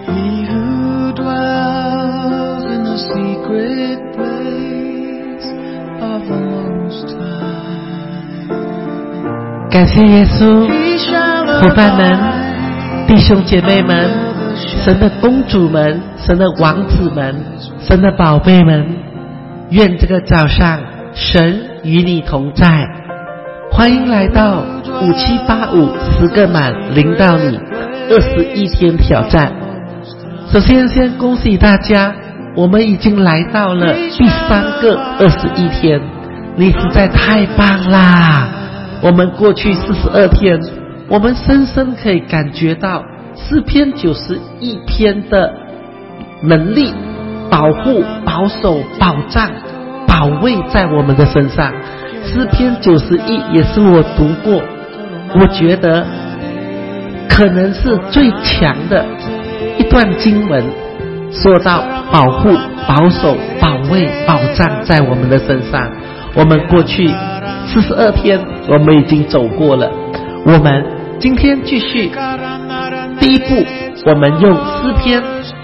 He who dwells in the secret place of the Most High. 感谢耶稣，伙伴们、弟兄姐妹们、神的公主们、神的王子们、神的宝贝们，愿这个早上神与你同在。欢迎来到578510个满领导你21天挑战。首先恭喜大家，我们已经来到了第3个21天，你实在太棒啦！我们过去42天，我们深深可以感觉到诗篇91篇的能力，保护、保守、保障、保卫在我们的身上。诗篇91也是我读过，我觉得可能是最强的一段经文，说到保护、保守、保卫、保障在我们的身上。我们过去42天我们已经走过了，我们今天继续第一步，我们用诗篇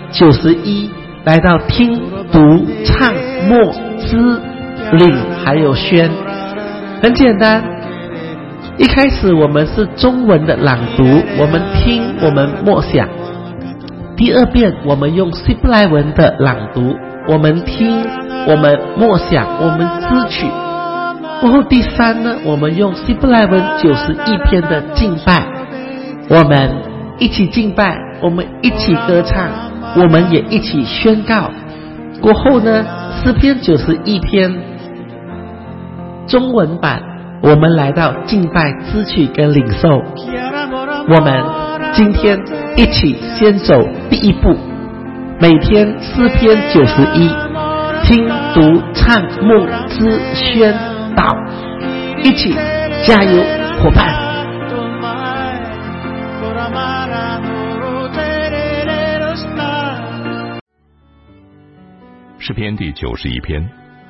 91来到听、读、唱、默、知、领还有宣。很简单，一开始我们是中文的朗读，我们听，我们默想。第二遍我们用希伯来文的朗读，我们听，我们默想，我们支取。然后第三呢，我们用希伯来文91篇的敬拜，我们一起敬拜，我们一起歌唱，我们也一起宣告。过后呢，诗篇91篇中文版，我们来到敬拜、支取跟领受。我们今天一起先走第一步，每天诗篇91，听、读、唱、默、知、宣、祷，一起加油，伙伴！ 诗篇第91篇。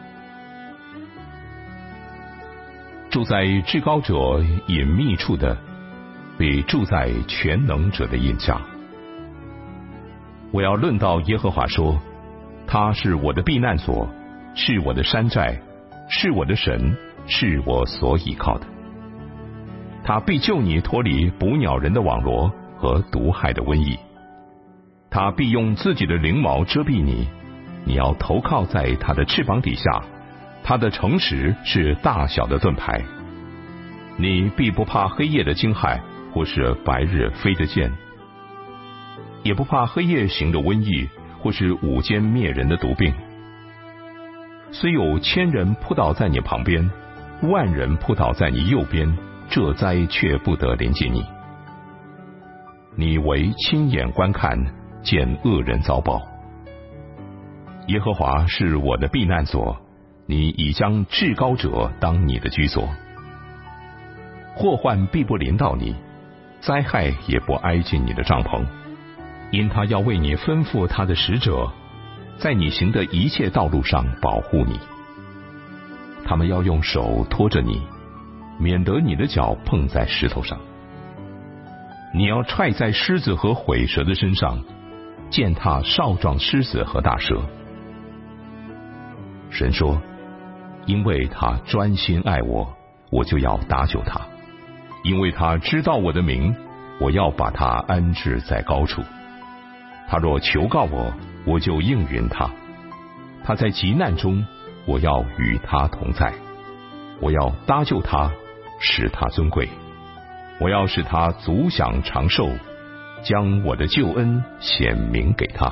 住在至高者隐秘处的，比住在全能者的荫下。我要论到耶和华说，他是我的避难所，是我的山寨，是我的神，是我所倚靠的。他必救你脱离捕鸟人的网罗和毒害的瘟疫。他必用自己的翎毛遮蔽你，你要投靠在他的翅膀底下。他的诚实是大小的盾牌，你必不怕黑夜的惊骇，或是白日飞的箭，也不怕黑夜行的瘟疫，或是午间灭人的毒病。虽有1000人扑倒在你旁边，10000人扑倒在你右边，这灾却不得临近你。你为亲眼观看，见恶人遭报。耶和华是我的避难所，你已将至高者当你的居所。祸患必不临到你，灾害也不挨近你的帐篷，因他要为你吩咐他的使者，在你行的一切道路上保护你。他们要用手托着你，免得你的脚碰在石头上。你要踹在狮子和毁蛇的身上，践踏少壮狮子和大蛇。神说，因为他专心爱我，我就要搭救他；因为他知道我的名，我要把他安置在高处。他若求告我，我就应允他；他在急难中，我要与他同在。我要搭救他，使他尊贵；我要使他足享长寿，将我的救恩显明给他。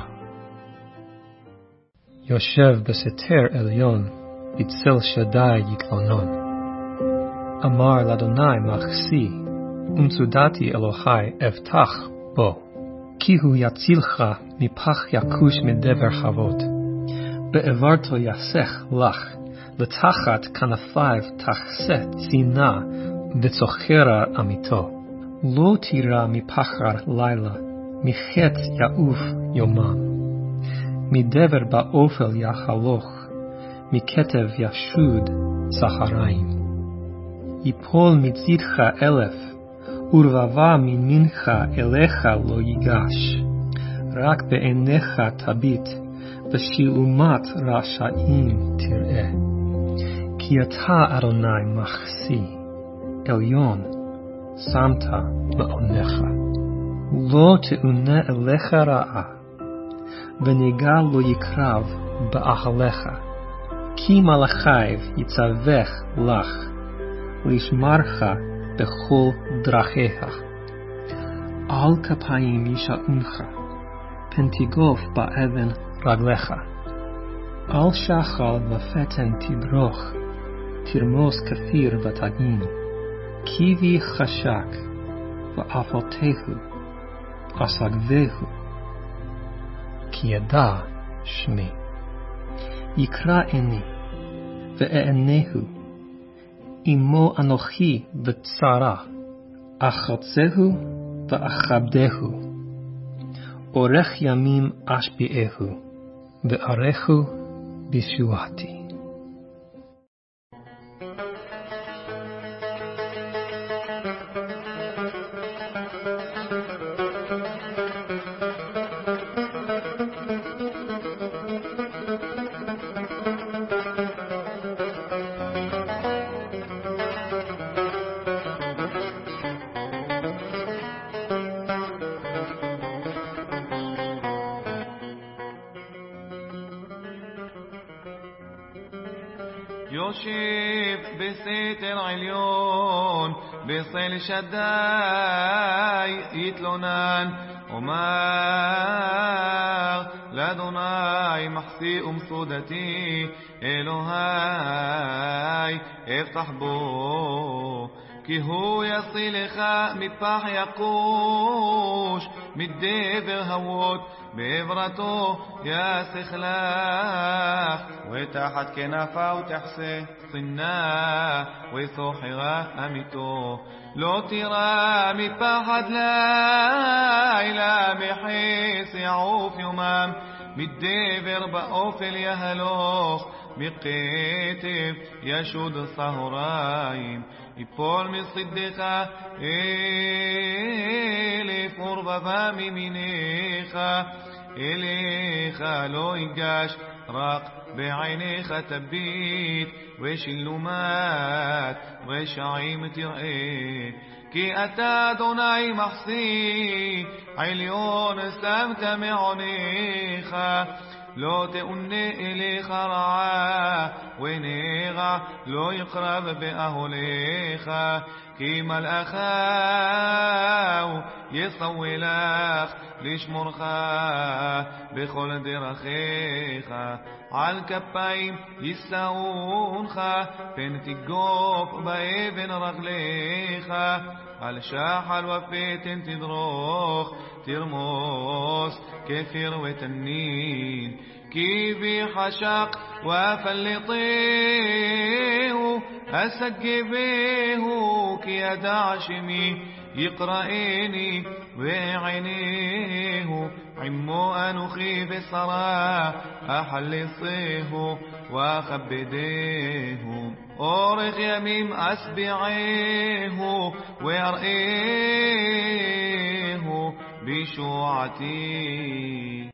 יושב בסתר עליון, בצל שדי יתלונן. אמר לאדוני מחסי, ומצודתי אלוהי אבטח בו. כי הוא יצילך מפח יכוש מדבר חבוד. בעברתו יסך לך, לתחת כנפיו תחסה צינה, וצוחרה אמיתו. לא תירא מפחר לילה, מחץ יעוף יומם. מדבר באופל יחלוך, מכתב ישוד סחריים. יפול מצדך 1000, ורבבה מימינך אליך לא ייגש. רק בעיניך תביט, בשילומת רשעים תראה. כי אתה אדוני מחסי, עליון, שמת מעונך. לא תאונה אליך רעה, ונגע לא יקרב באהליך. כי מלאכיו יצווך לך, לשמרך בכל דרכיך. על כפיים ישעונך, פן תגוף באבן רגליך. על שחל ופתן תדרוך, תרמוס כפיר ותגין. כי בי חשק, ואפלתהו, אסגבהו. כי ידע שמי. יקרא עיני, ואענהו. עמו אנוכי בצרה, אחלצהו ואכבדהו. אורך ימים אשביעהו, ואראהו בישועתי. יושיב בסתר עליון, בצל שדי יתלונן, אומר לאדוני מחסי ומסודתי, אלוהי אפתח בו. כי הוא יצילך מפח יקוש, מדבר הוות, בעברתו יסך לך. ותחת כנפיו תחסה צנה, וסוחרה אמיתו. לא תירא מפחד לילה, מחס יעוף יומם. מדבר באופל יהלוך, מקטב ישוד סהריים. יפול מצדך אלף ורבבה מימינך, אליך לא ייגש, רק בעיניך תביט, ושלומת רשעים תראה. כי אתה אדוני מחסי, עליון שמת מעונך. לא תאונה אליך רעה, ונגע לא יקרב באהליך. כי מלאכיו יסעו לך, לשמורך בכל דרכיך. על כפיים יישאונך, פן תגוף באבן רגליך. על שחל ופתן תדרוך, תרמוס כפיר ותנין. כי בי חשק ואפלטהו, אסגבהו. כי ידע שמי יקראני, ועיניהו עמו אנוכי בשרה, אחלצהו ואכבדהו. אורך ימים אשביעהו, ואראהו בישועתי.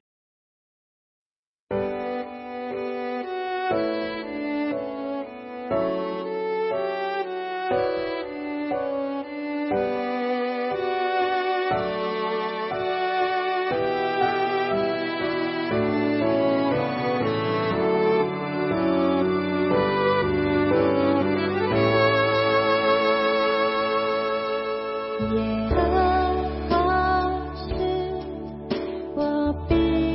耶和华是我必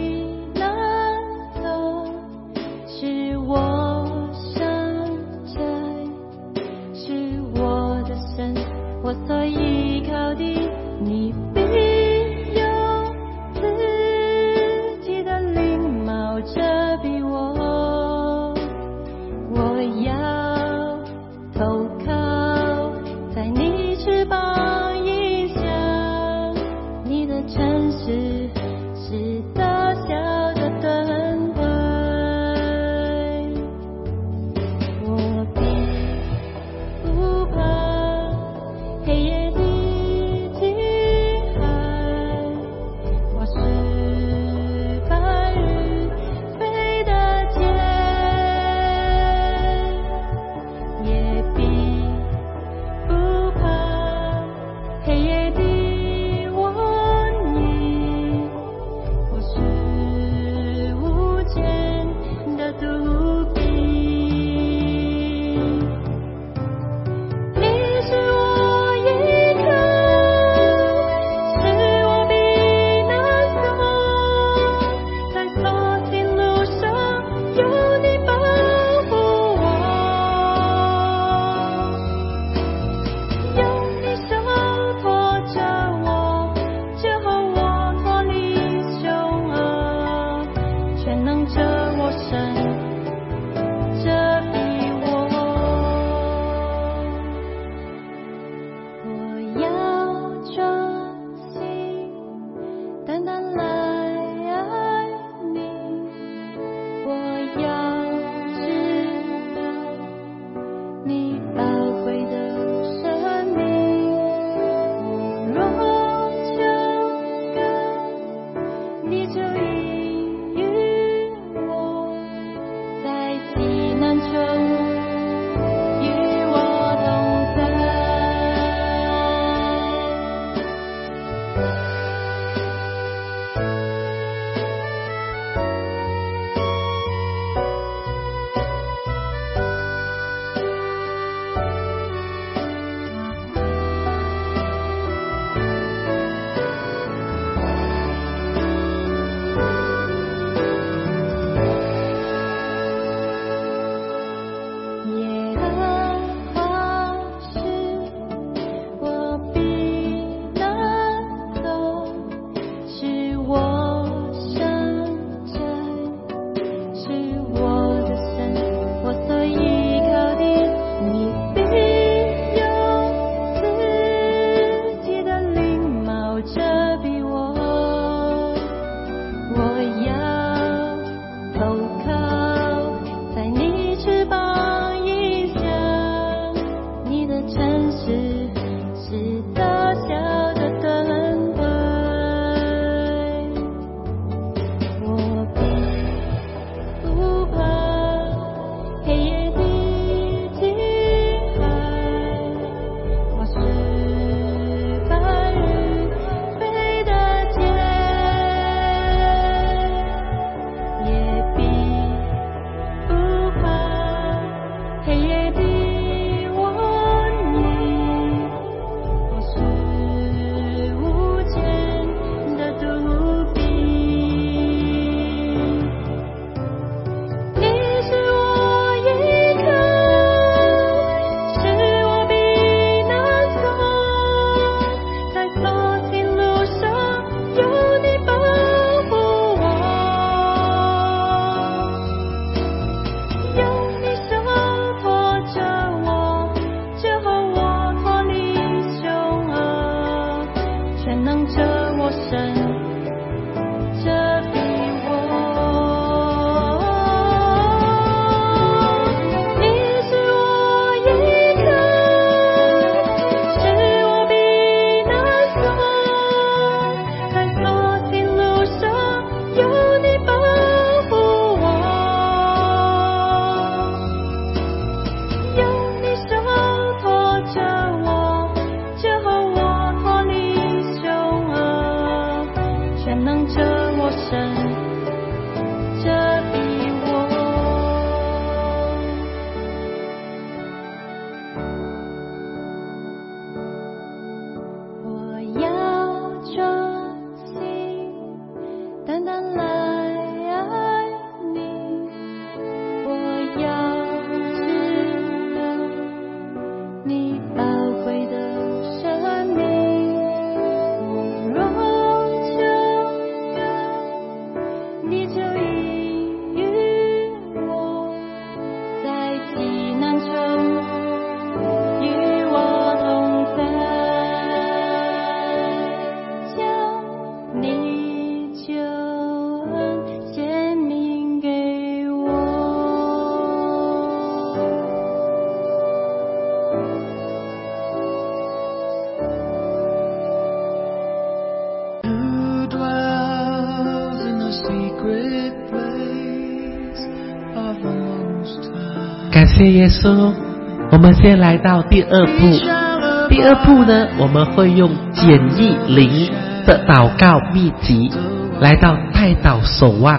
感谢耶稣。我们先来到第二步。第二步呢，我们会用简易灵的祷告秘籍来到代祷守望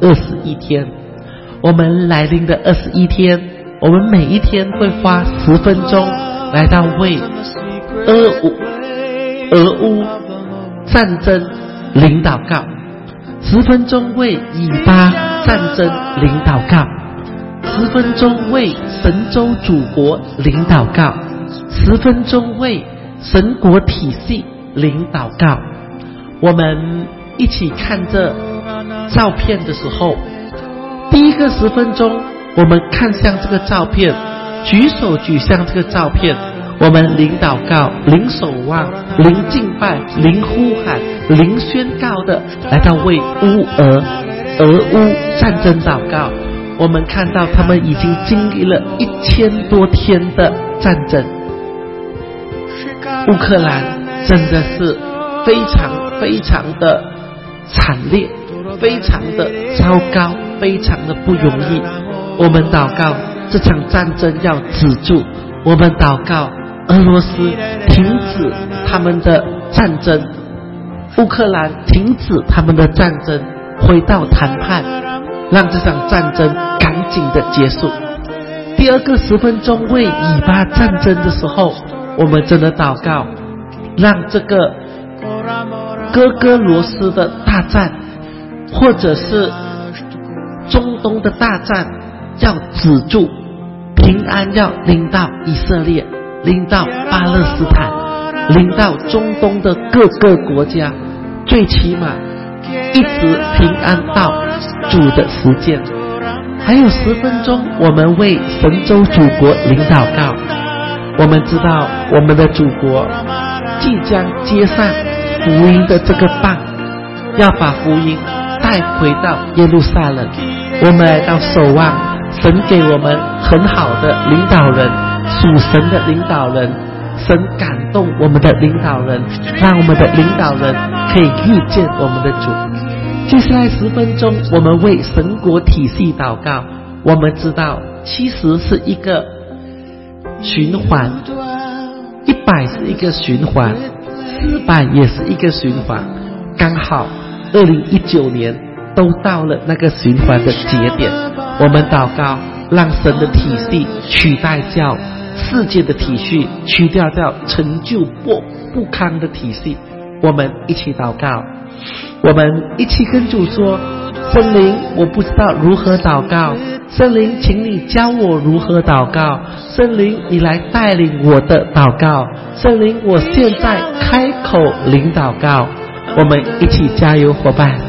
21天。我们来临的21天，我们每一天会花10分钟来到为俄乌战争灵祷告，10分钟为以巴战争灵祷告，10分钟为神州主国灵祷告，10分钟为神国体系灵祷告。我们一起看这照片的时候，第一个10分钟我们看向这个照片，举手举向这个照片，我们灵祷告、灵守望、灵敬拜、灵呼喊、灵宣告的来到为俄乌战争祷告。我们看到他们已经经历了1000多天的战争，乌克兰真的是非常非常的惨烈，非常的糟糕，非常的不容易。我们祷告这场战争要止住，我们祷告俄罗斯停止他们的战争，乌克兰停止他们的战争，回到谈判，让这场战争赶紧的结束。第二个10分钟为以巴战争的时候，我们真的祷告，让这个哥哥罗斯的大战，或者是中东的大战要止住，平安要临到以色列，临到巴勒斯坦，临到中东的各个国家，最起码一直平安到主的时间。还有10分钟，我们为神州祖国领祷告。我们知道我们的祖国即将接上福音的这个棒，要把福音带回到耶路撒冷。我们来到守望神给我们很好的领导人，属神的领导人，神感动我们的领导人，让我们的领导人可以遇见我们的主。接下来10分钟，我们为神国体系祷告。我们知道70是一个循环，100是一个循环，400也是一个循环，刚好2019年都到了那个循环的节点。我们祷告，让神的体系取代掉世界的体系，去掉陈旧不康的体系。我们一起祷告，我们一起跟主说，圣灵，我不知道如何祷告，圣灵请你教我如何祷告，圣灵你来带领我的祷告，圣灵我现在开口领祷告。我们一起加油，伙伴。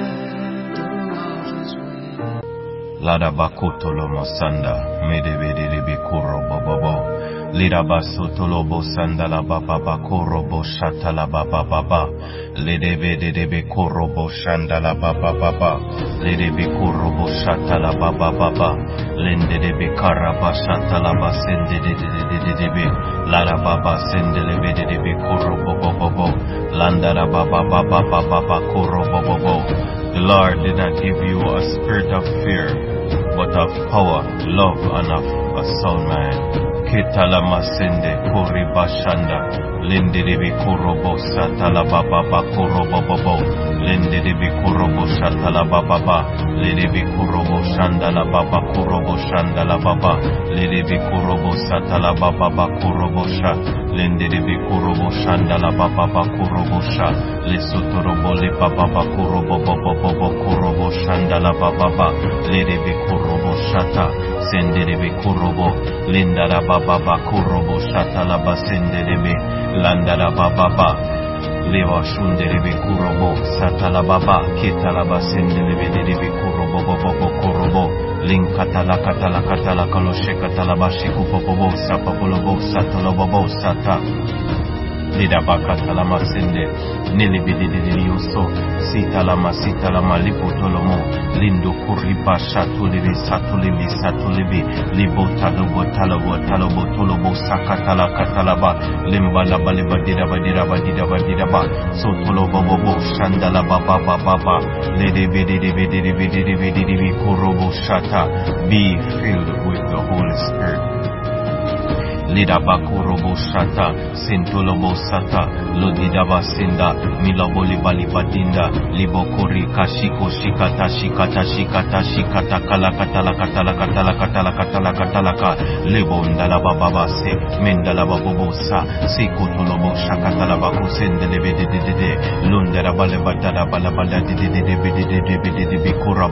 Lada bakutolo mosanda medebede bikuro bobobo lida basutolo bosanda la baba bakuro boshata la baba baba ledebede bikuro boshanda la baba baba lede bikuro boshata la baba baba lende de bikara bashata la basende de be lada baba sende lebede de bikuro bobobo landa la baba baba baba kuro bobobo. The Lord did not give you a spirit of fear, but of power, love, and of a sound mind. Kitala masende kuri bashanda lende debi kurobo satala baba kurobo bobo lende debi kurobo satala baba lende debi kurobo shandala baba kurobo shandala baba lende debi kurobo satala baba kurobo sha lende debi kurobo shandala baba kurobo sha lesotorobo le baba kurobo bobo kurobo shandala baba lende debi kurobo shata sende debi kurobo linda la baba kurobo shata la basende debi landa la baba leva shunde debi kurobo sata la baba kita la basende debi kurobo bobo kurobo linkata la katala kaloshe katala bashiku bobo sapa bobo sata la bobo sata lida bakata la masende nilibidi yoso sita la malipo tolomo lindo kuriba satulibi libo talobo tolobo sakatala katalaba limbala balibadira badira ba so tolobo bobo shandala baba lidi kurobo shata. Be filled with the Holy Spirit. Lida bakurobo shata sintolobo sata lodidaba sinda milaboli balibadinda libokuri kashiko shikata kalakatala lebondala baba se mendala babosa sikotolobo shakatala bakusende lebedede lundara balebadara balabada de bikura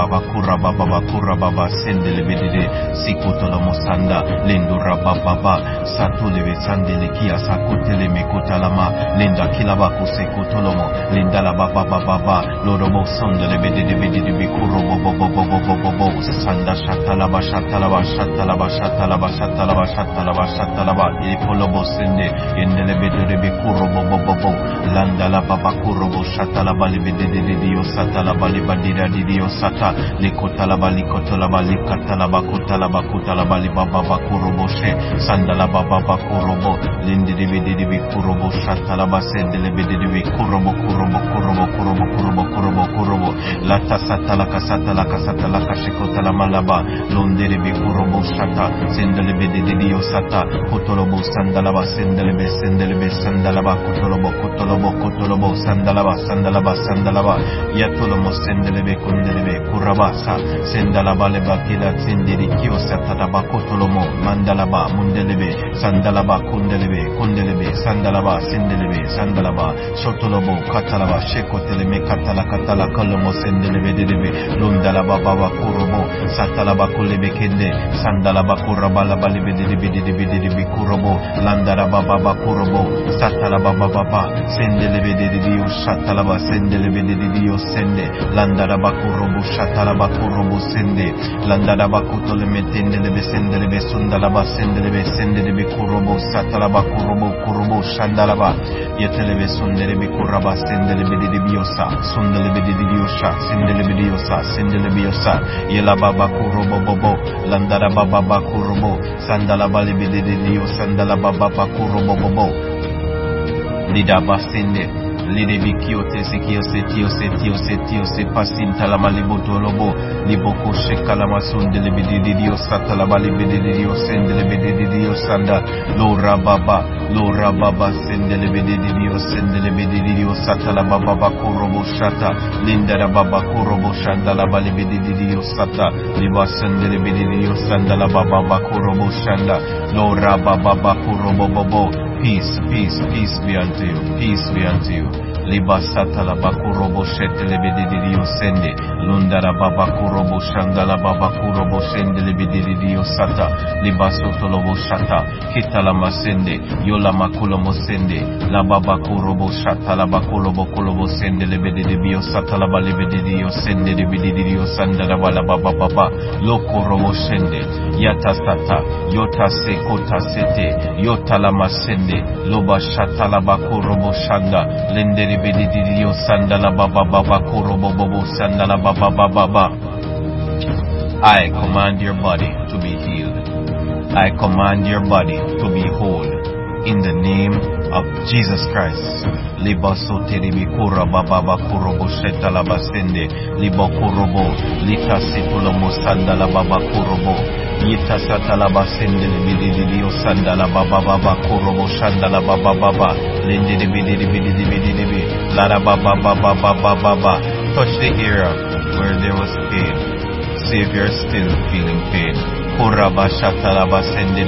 baba sende lebedede sikotolomo sanda lendura baba satule sandele kia sakutele mekutalama linda kilaba kusekutolomo linda la baba lorobo sondele bedede bidi kurobo bobo bobo bobo bobo sanda shatalaba shatalaba shatalaba shatalaba shatalaba shatalaba shatalaba ikolobo sende indele bidi kurobo bobo bobo landa la baba kurobo shatalaba libidi dio satalaba libadira dio sata likotalaba likotalaba likatalaba kutalaba kutalaba libaba kurobo she sandala baba kurobo lindi bidi kurobo shatalaba sendele bidi kurobo kurobo kurobo kurobo kurobo kurobo kurobo lata satala kasatala kasatala kashikotala malaba londere be kurobo shata sendele bidi dio sata kotolobo sandalaba sendele sandalaba kotolobo kotolobo kotolobo sandalaba sandalaba sandalaba yatolomo sendele kundelebe kurabasa sendalaba lebakila sendiri kio sataba kotolomo mandalaba mundelebe sandalaba kundelebe sandalaba sendelebe sandalaba shotolobo katalaba shekoteleme katala katala kolomo sendelebe dedebe lundalaba baba kurobo satalaba kulebe kende sandalaba kurabala balebe dedebe kurobo landaraba baba kurobo satalaba baba sendelebe dedebe shatalaba sendelebe dedebe sende landaraba kurobo shatalaba kurobo sende landaraba kutoleme tendelebe sendelebe sundalaba sendelebe kurobo satalaba kurobo shandalaba yetelebe sundelebe kuraba sendelebe dedebiosa sundelebe dedebiosa sendelebe yosa yelaba kurobo bobo landaraba baba kurobo sandalaba lebe dedebiosa sandalaba baba kurobo bobo lidaba sende lidebi kiote se pasin talama libotolobo liboko shekalama sondele bididio satalaba libidio sendele bididio sanda lora baba sendele bididio satalaba baba kurobo shata lindara baba kurobo shandala bididio sata liba sendele bididio sandala baba kurobo shanda lora baba kurobo bobo. Peace be unto you. Liba satala bakurobo shetele bididio sende lundara baba kurobo shandala baba kurobo sende bididio sata liba sotolobo shata kitala masende yola makulomo sende la baba kurobo shata la bakulobo kulobo sende bididio sata la bididio sende bididio sandala bala baba loko robo sende yata sata yota se kota sete yota la masende loba shata la bakurobo shanda lende bididio sandala baba kurobo bobo sandala baba. I command your body to be healed. I command your body to be whole in the name of Jesus Christ. Liba soteribi kuraba baba kurobo shetala basende liba kurobo lita situlomo sandala baba kurobo yita satala basende bididio sandala baba kurobo shandala baba lende bidi lada baba touch the area where there was pain. See if you're still feeling pain. Kuraba shatala basende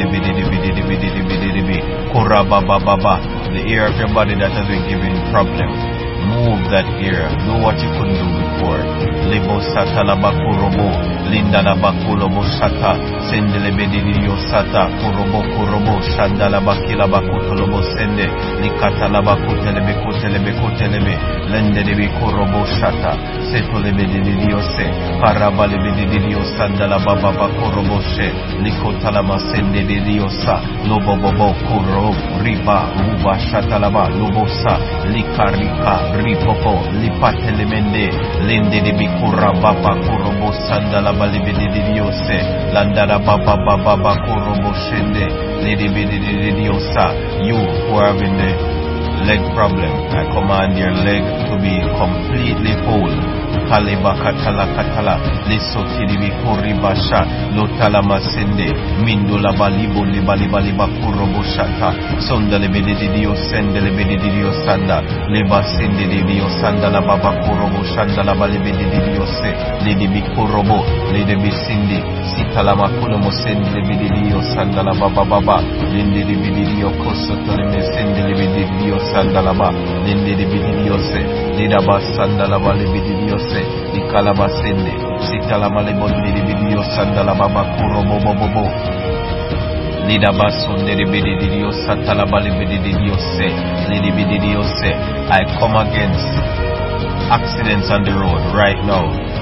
bidi kuraba baba, the area of your body that has been giving problem. Move that area. Do what you couldn't do before. Lebo satala bakurobo, linda la bakulobo shata, sendele bedidio sata, kurobo, shandala bakila bakutolobo sende, likata la kutelebe, lende de bikurobo shata, setole bedidio se, parabale bedidio sandala baba bakurobo she, likota la masende de diosa, lobo kuro, riba, uba shatalaba, lobosa, likarika, ripopo, lipatelemende, lende de bikura baba kurobo sandala balibede de diose, landara baba kurobo shende, lede bede de diosa. You who are having the leg problem, I command your leg to be completely whole. Kaleba katala lesotiri koribasha lotala masende mindula balibo liba kurobo shata sondale bedidio sendele bedidio sanda leba sende dio sanda la baba kurobo shanda la balibedidio se ledi bikurobo ledi bisindi sitala makulo mosende bedidio sanda la baba lende bedidio kosotole mesende bedidio sanda la ba lende bedidio se leda basanda la balibedidio se di kalabasende sitala malebondi di bidio sandala baba kurobo bobo lida basonde di bidio satala balibedidio se lidi bidio se. I come against accidents on the road right now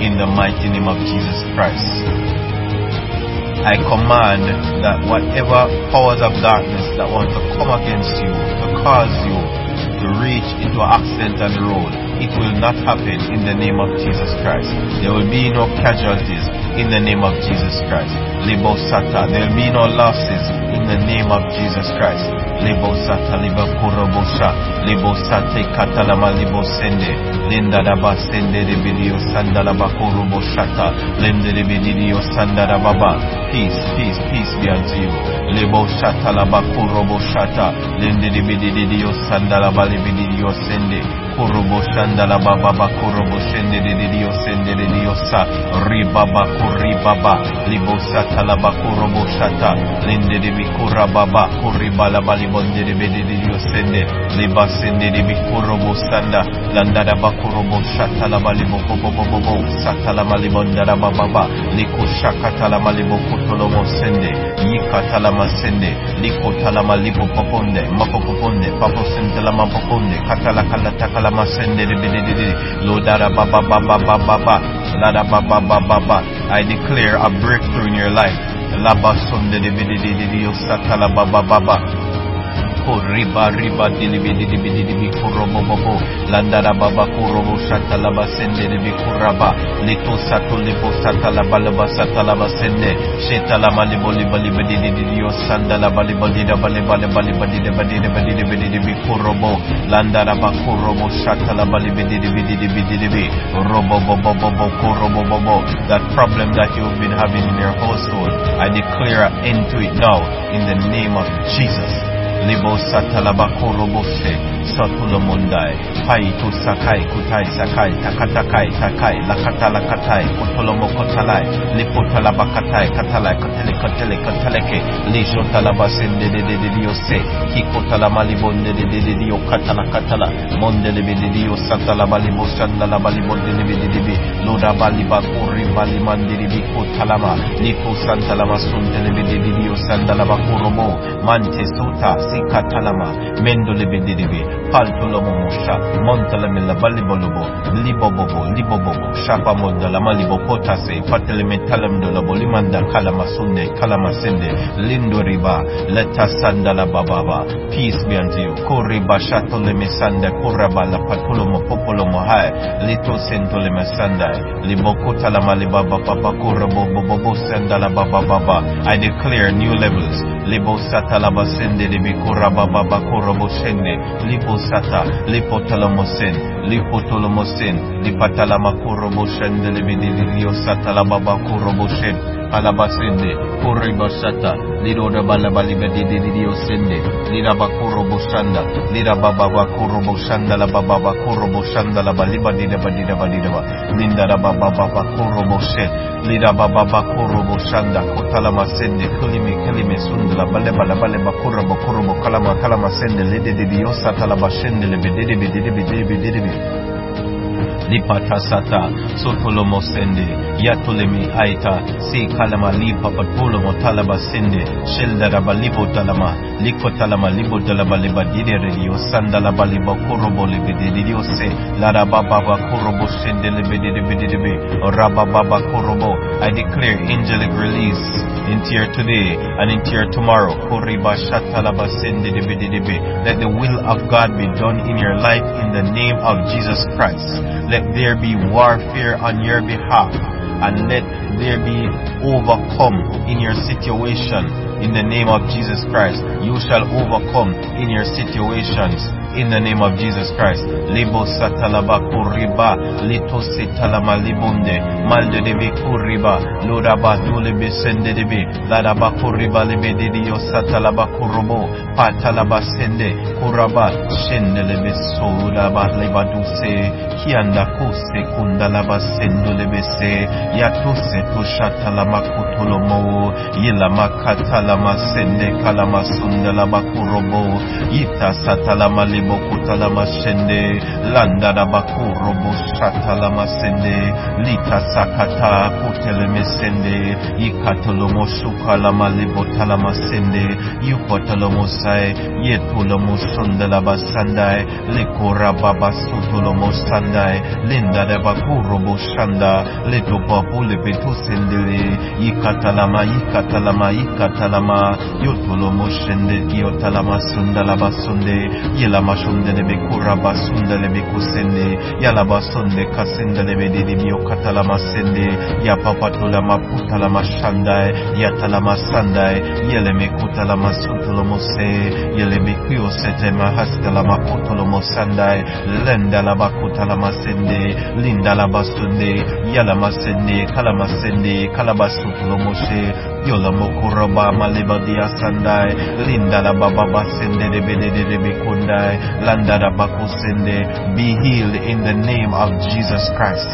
in the mighty name of Jesus Christ. I command that whatever powers of darkness that want to come against you, to cause you to reach into an accident on the road, it will not happen in the name of Jesus Christ. There will be no casualties in the name of Jesus Christ. Libo Sata, there will be no losses in the name of Jesus Christ. Libo Sata, Libo Kurobosha, Libo Sate Katalama, Libo Sende, Linda Daba Sende de Video Sandalaba Kuroboshata, Lende de Video Sandarababa. Peace, peace, peace be unto you. Libo Shata Laba Kuroboshata, Lende de Video Sandalaba Libidio Sende. Kurobo Shandala Baba Kurobo Shende de Dios Sende de Diosa Ribaba Kuribaba Libo Satalaba Kurobo Shata Lende de Bikura Baba Kuribala Balibonde de Dios Sende Liba Sende de Bikurobo Sanda Landada Bakurobo Shatala Balibo Bobo Satala Malibonda Baba Liko Shakatala Malibo Kutolomo Sende Yikatala Masende Liko Talama Libo Poponde Mapoponde Papo Sentala Mapoponde Katala Kalata Lama sende de Lodara baba baba baba Lada baba baba. I declare a breakthrough in your life. Laba sonde de Satala baba baba. Riba riba dilibi kurobobo landara baba kurobo shatalaba sende de bikuraba lito sato libo satalaba laba satalaba sende shetalama libo libo sandala balibo dida bali bikurobo landara bakurobo shatalaba libi robo bobo kurobo. That problem that you've been having in your household, I declare an end to it now in the name of Jesus. Libo satalaba korobose satulo mondai pai tu sakai kutai sakai takatakai takai lakatala katai kotolomo kotalai lipo talaba katai katalai kateleke lisho talaba sende de diose kiko talama libonde de dio katala monde de dio satalaba libo sandala balibonde de loda baliba kuri balimandiri biko talama lipo santalama sunde de dio sandala bakorobo mante suta Katalama, Mendole Bedibi, Paltolomo Mosha, Montalamilla Balibolobo, Libobo, Shapa Mondala Malibo Potase, Patelemetalam Dolabo, Limanda Kalamasunde, Kalamasende, Lindoriba, Leta Sandala Bababa, peace be unto you, Koriba Shatoleme Sanda, Korabala Patulomo Popolomo Hai, Lito Sentoleme Sandai, Libokota Lamalibaba Papa Korabo Bobo Sandala Baba. I declare new levels, Libo Satalaba Sende de Bikuraba Baba Korobo Shende, Lipo Sata, Lipo Talamosen, Lipo Tolomosen, Lipatalama Korobo Shende, Libidio Satalababa Korobo Shen. Alabasende, Koriba Sata, Lido da Balabali Dio Sende, Lida Bakuro Boshanda, Lida Baba Korobo Shanda, La Baba Korobo Shanda, La Baliba Dida, Linda da Baba Korobo Shen, Lida Baba Korobo Shanda, Kotalama Sende, Kelime Sundala, Baleba Korobo Kalama Sende, Lede Dio Satalaba Shende, Lebede. Lipata Sata, Sotolomo Sende, Yatolemi Aita, Se Kalama Lipa Patolomo Talaba Sende, Sheldara Balibo Talama, Liko Talama Libo Talaba Liba Didio, Sandala Baliba Korobo Libidio Se, Lara Baba Korobo Sende Libede, or Rabba Baba Korobo. I declare angelic release into your today and into your tomorrow. Koriba Shatalaba Sende Libede. Let the will of God be done in your life in the name of Jesus Christ. Let there be warfare on your behalf, and let there be overcome in your situation in the name of Jesus Christ. You shall overcome in your situations in the name of Jesus Christ. Libo satalaba kuriba, lito sitalama libunde, malde debe kuriba, lodaba dulebe sende debe, ladaba kuriba lebe didio satalaba kurobo, patalaba sende, kuraba, shende lebe sodaba leba duse, kianda kuse kundalaba sendo lebe se, yatuse tushatalama kutolomo, yilama katalama sende kalama sundalaba kurobo, yita satalama libo libo kutalama sende, landa da bakuro bushatalama sende, lita sakata kuteleme sende, ikatolomo shukalama libo talama sende, yupotolomo sai, yetolomo shundalaba sandai, likura baba sutolomo sandai, linda da bakuro bushanda, leto papule betu sendele, ikatalama, yotolomo shende, yotalama sundalaba sunde, yelama shundele bekura basundele bekusende, yalaba sunde kasendele bedibio katalama sende, ya papatolama putalama shandai, yatalama sandai, yeleme kutalama sutolomo se, yeleme kuyo setema hastalama kutolomo sandai, lenda laba kutalama sende, linda laba sunde, yalama sende, kalaba sutolomo se, yolamo kuraba maleba dia sandai, linda laba baba sende de bekundai, landa laba kusende. Be healed in the name of Jesus Christ.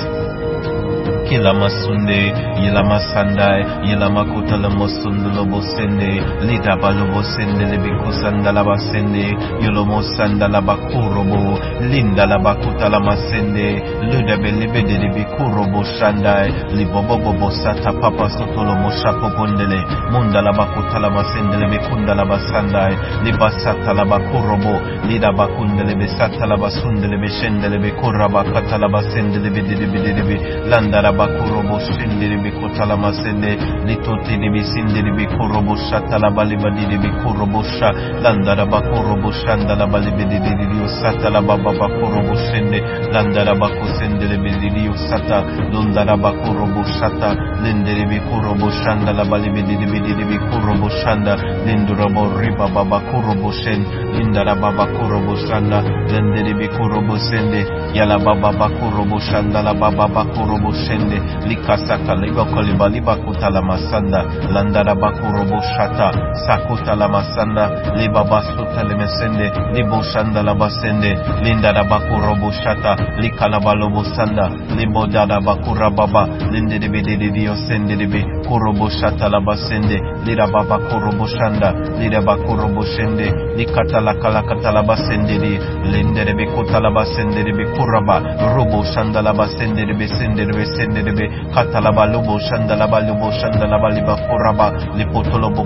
Kilama sunde, yilama sandai, yilama kutalamo sundulobo sende, lita balobo sende lebiku sandalaba sende, yolomo sandalaba kurobo, linda laba kutalama sende, ludebe libede lebikurobo shandai, libobobo sata papa sotolomo shapopondele, mundalaba kutalama sende lebekunda laba sandai, liba sata laba kurobo, lida bakundele besata laba sundele beshende lebekuraba katalaba sende lebede landa bakurobo shindiri bikotalama sende litoti dibi sindiri bikurobo shatala balibadi dibi kurobo sha landara bakurobo shandala balibadi dibi satala baba bakurobo shende landara bakusende dibi sata lundara bakurobo shata lindiri bikurobo shandala balibadi dibi kurobo shanda lindurabo riba baba kurobo shen lindara baba kurobo shanda lindiri bikurobo sende yala baba bakurobo shandala baba bakurobo shende likasaka liba koliba liba kutala masanda landara bakurobo shata sakuta la masanda liba basuta le mesende libo shanda la basende lindara bakurobo shata likala balobo sanda libo dada bakura baba linde de dio sende de kurobo shata la basende lira baba kurobo shanda lira bakurobo shende likata la kala katala basende linde de kutala basende de kuraba robo shanda la basende de sende de katalaba lubo shandalaba liba kuraba lipotolobo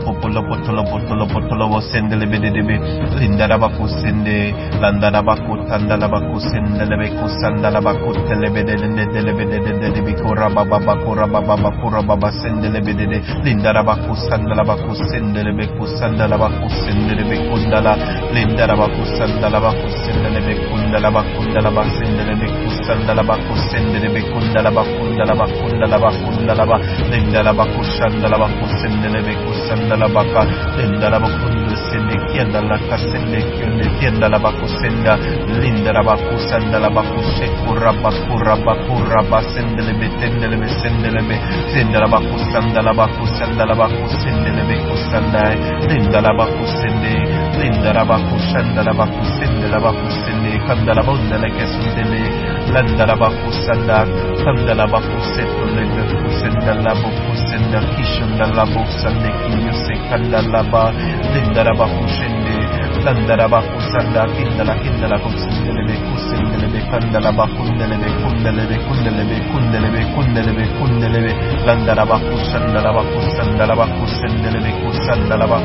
potolobo sendele bedebe lindaraba kusende landaraba kutandalaba kusendele kusandalaba kutele bedede kuraba baba sendele bedede lindaraba kusandalaba kusendele kusendele kundala lindaraba kusandalaba kusendele kundalaba sendele kusandalaba kusendele kundalaba kundalaba lindalaba kushandalaba kusendele kusandalaba ka lindalaba kundusende kiandala kasende kiandalaba kusenda lindalaba kusandalaba kuraba sendele betendele sendele sendalaba kusandalaba kusendele kusandai lindalaba kushandalaba kusendele kandalaba undele kesendele landalaba kusanda kandalaba kuseto lende kusendalaba kusenda kishundalaba kusende kiyuse kandalaba lindalaba kusende landalaba kusanda kindala kusendele kandalaba kundelebe landalaba kusandalaba kusendele kusandalaba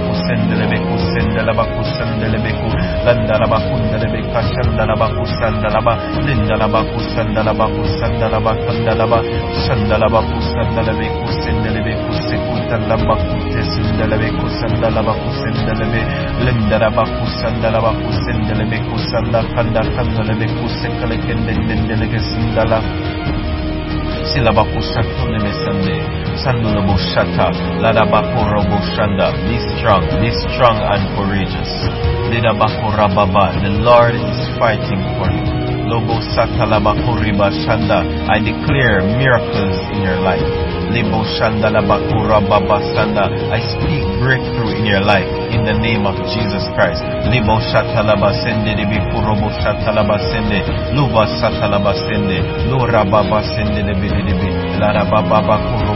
kusendele landalaba kundelebe kashandalaba kusandalaba lindalaba kusandalaba kandalaba shandalaba kusandalebe kusendele kusekuntalaba kutesindalebe kusandalaba kusendele lindalaba kusandalaba kusendele kusanda kandalebe kusekale kendendele kesindala silaba kusatune mesande sandula bushata lada bakoro bushanda. Be strong and courageous. Lida bakora baba, the Lord is fighting for you. Lobo satalaba kuriba shanda. I declare miracles in your life. Libo shanda labakura baba sanda. I speak breakthrough in your life in the name of Jesus Christ. Libo shatalaba sende libi kurobo shatalaba sende. Luba satalaba sende. Lura baba sende libi libi. Lara baba kurobo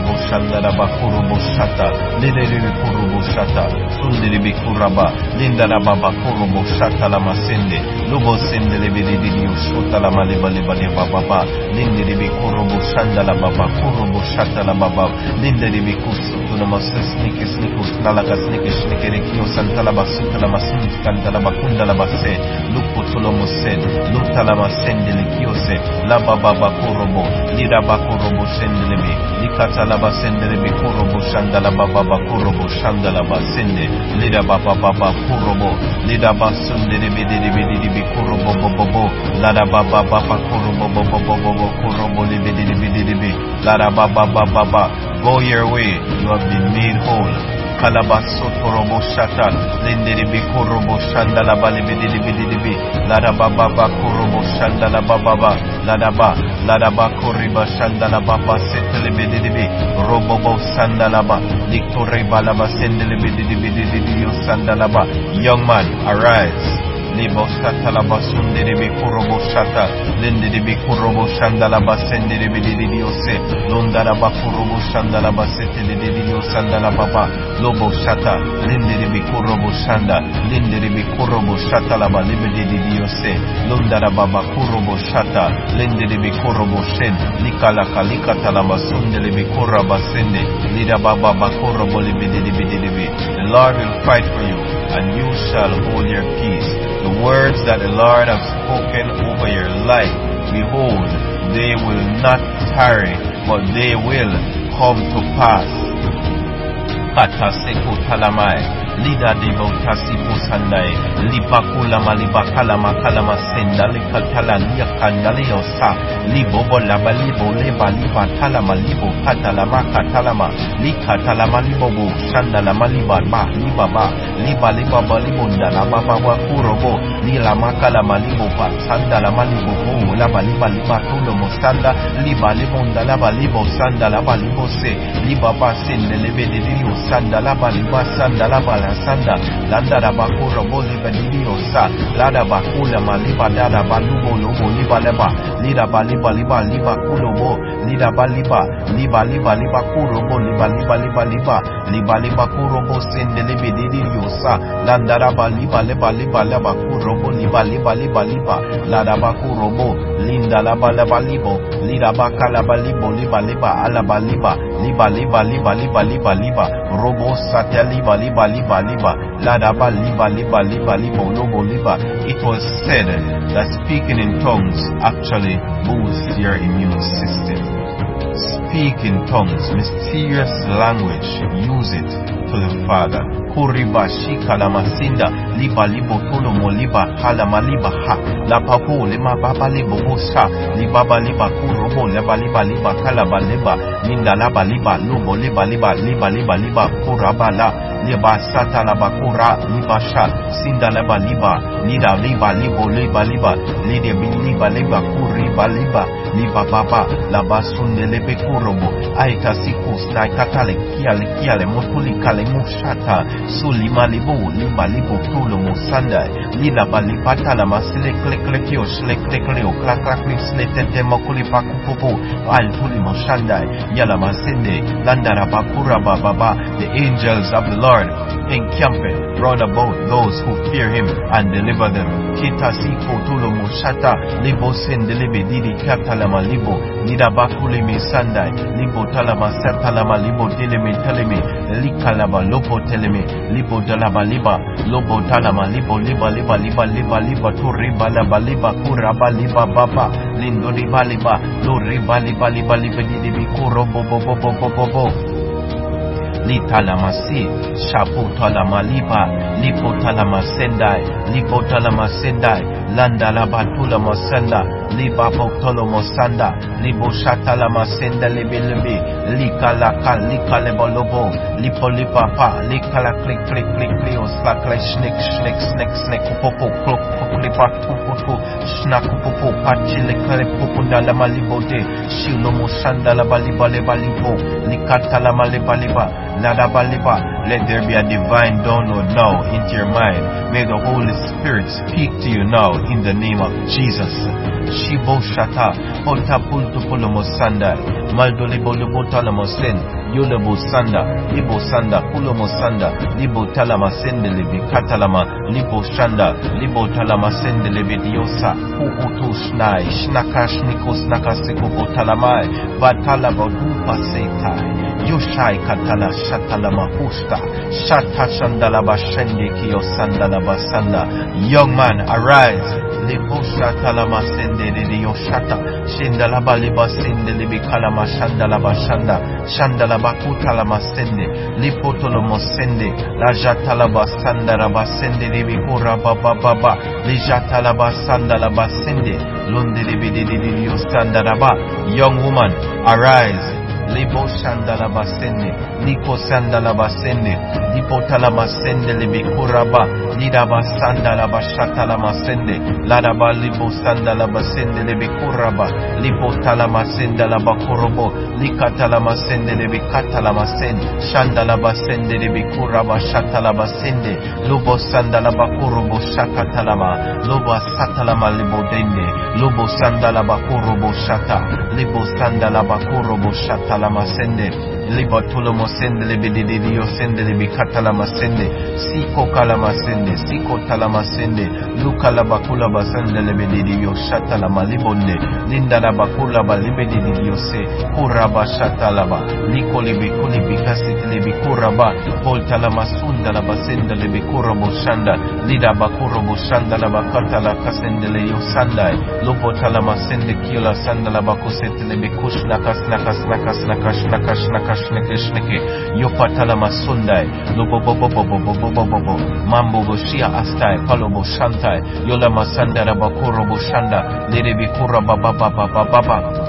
kurobo shanda la ba kurobo shata lideribi kurobo shata sunderibi kuraba linda la baba kurobo shata la masende lobo sende lebedidio shota la maleba leba leba baba linderibi kurobo shanda la baba kurobo shata la baba linderibi kusutu la masnike snikus nalaga snike snike rekio santa la basuta la masun kanta la bakunda la basse lupo tolo mosen luta la masende lekiose la baba kurobo lida bakurobo sende lebe likata la basende lebe kurobo shanda la baba kurobo shanda la basende lida baba kurobo lida basunde lebe kurobo bobo lada baba kurobo bobo kurobo lebe lada baba go your way, you have been made whole. Kalabaso torobo shata lenderibi kurobo shanda la balibidi lada baba kurobo shanda la baba lada ba kuriba shanda la baba setelebidi robobo sanda la ba likore balaba sendelebidi sanda la ba. Young man, arise. Libo shata la basunde de kurobo shata lende de kurobo shanda la basende de bidiose londa la bakurobo shanda la basete de dio sanda la baba lobo shata lende de kurobo shanda lende de kurobo shata la balebe de diose londa la baba kurobo shata lende de kurobo shen likala kalika la basunde de kuraba sende lida baba bakurobo lebe de the Lord will fight for you and you shall hold your peace. The words that the Lord has spoken over your life, behold, they will not tarry, but they will come to pass. Kataseko talamai, lida debo tasipo sandai, lipakula malibakalama kalama senda likatala liakandale yosa, libobo laba liba talama libo katalama katalama, likatalama libobo shandalama liba libonda lama bawa kurobo, lilama kalama libo pa sandalama libo laba tulo mosanda, libonda laba libo sandalaba libo se, libaba sende lebede dio sandalaba liba sandalaba la sanda landa da bakura boli badidio sa lada bakula maliba dada balubo lobo liba leba lida baliba liba kulobo lida liba kurobo liba kurobo sende lebedidio sa landa da baliba leba kurobo liba lada bakurobo linda laba libo lida bakala balibo liba alaba liba robo satya liba ladaba liba lobo liba. It was said that speaking in tongues actually boosts your immune system. Speak in tongues, mysterious language, use it to the Father. Kuriba shika la masinda liba libo tolomo liba halama liba ha la papo lima baba libo bosa libaba liba kurobo liba kalaba liba minda laba liba lobo liba kuraba la liba sata laba kura liba sha sinda laba liba nida liba lide liba kuriba liba baba laba sunde lebe kurobo aita sikus na katale kiale motuli kale mushata sulima libo tulo musanda lila balipata la masile klekio shleklekleo klakrakli sletete makuli pakupopo al tuli moshanda yala masende landara bakura baba. The angels of the Lord encamping round about those who fear him and deliver them. Kita siko tulo mushata libo sende lebe didi katalama libo nida bakule mi sandai libo talama satalama libo dileme teleme likalaba lobo teleme libo dalaba liba lobo talama libo liba to riba laba liba kuraba liba baba lindo riba liba lo riba liba didi kuro bo litalamasi shapo talamaliba lipo talamasendai landa labatula mosenda liba botolo mosanda libo shatala masenda lebe likaleba lobo lipo lipapa likala click slakle snake popo klipa popo snaku popo pachile kale popo ndalama libo de shilo mosanda la baliba libo likata la maliba lada baliba Let there be a divine download now into your mind. May the Holy Spirit speak to you now in the name of Jesus. Shibo Shata, Polta Pultu Polomo Sanda, Maldo Libo Libo Talamo Sen, Yulebo Sanda, Libo Sanda, Pulomo Sanda, Libo Talama Sende Libi Katalama, Libo Shanda, Libo Talama Sende Libi Diosa, Pukutu Shnai, Shnakash Nikos Nakaseko Talamai, Batalaba Dupa Setai, Yoshai Katala Shatalama Pusta, Shata Shandalaba Shende Kio Sandalaba Sanda. Young man, arise. Libo Shatalama Sende Yoshata, Shindalaba Liba Sende Libi Kalama Shandalaba Shanda, Shandalaba Kutalama Sende, Lipotolomo Sende, Lajatalaba Sandaraba Sende Libi Kura Baba Baba, Lijatalaba Sandalaba Sende, Lunde Libi Sandaraba. Young woman, arise. Libo Shandalaba Sende, Liko Sandalaba Sende, Lipo Talama Sende Libi Kuraba, Lidaba Sandalaba Shatalama Sende, Ladaba Libo Sandalaba Sende Libi Kuraba, Lipo Talama Sendalaba Kurobo, Likatalama Sende Libi Katalama Sende, Shandalaba Sende Libi Kuraba Shatalaba Sende, Lubo Sandalaba Kurobo Shakatalama, Luba Satalama Libo Dende, Lubo Sandalaba Kurobo Shata, Libo Sandalaba Kurobo Shata. Sende, Liba Tulomo Sende, Libidio Sende, Libicatalama Sende, Siko Kalama Sende, Siko Talama Sende, Luca Labacula Basende, Libidio Shatalama Libonde, Linda Labacula Libidio Se, Kuraba Shatalaba, Liko Libiculi Bicasit Libicuraba, Poltalama Sunda Labasenda, Libicurabo Shanda, Lida Bacurobo Shanda Labacatala Casende Leo Sandai, Lobo Talama Sende Kila Sanda Labacoset, Libikush Nakas Nakas Nakas Nakash Nakash Nakash Neke Yopatalama Sundai Lobo Bobo Bobo Bobo Bobo Mambo Boshia Astai Palobo Shantai Yolama Sandara Bakuro Boshanda Lerebi Kura Baba Baba Baba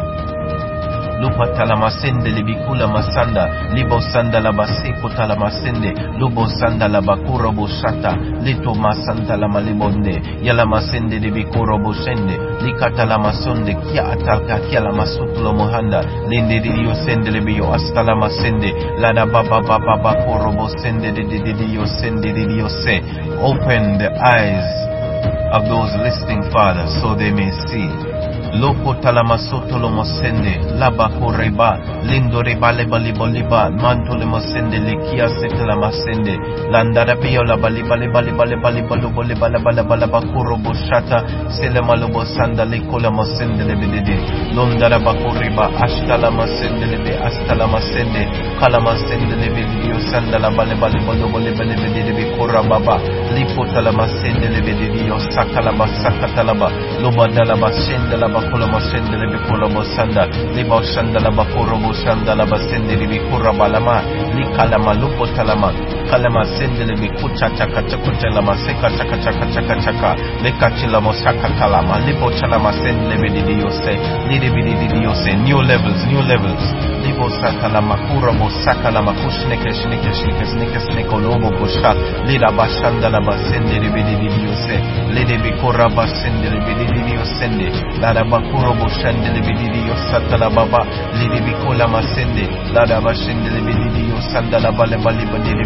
Lupa talamasende libikula masanda libo sanda labaseko talamasende lubo sanda labakura boshata lito masanta lamalibonde yala masende libikura boshende likata lamasonde kia atalka kia lamasutulo mohanda linde diyo sende libiyo astala masende lada baba baba bakuro bosende diyo sende diyo se. Open the eyes of those listening, Father, so they may see. Loko talamasoto lo mosende, laba koreba, lindo reba leba libo liba, manto le mosende, likia sete la masende, landara bio la bali bali bali bali bali bali bali bali bali bali bakuro boshata, selema lobo sanda liko la mosende le bedede, londara bakoreba, ashta la masende le be, ashta la masende, kala masende le bedio sanda la bali bali bali bali bali bedede be kora baba, lipo talamasende le bedio sakala basaka talaba, loba dala basende la Koloma sende le bikola bosanda liba shanda la bakoro bosanda la basende le bikura balama likala malupo talama kalama sende le bikucha chaka chaka la maseka chaka chaka chaka chaka lekachila mosaka kalama libo chalama sende le bidiyo se bidiyo se new levels libo saka la makura bosaka la makushne keshnike sneko lobo bosha lida bashanda la basende le bidiyo se lide bikura basende le bidiyo sende la bakuro boshande le bidiyo satala baba lidi bikola masende lada bashende le bidiyo sandala bale bali bali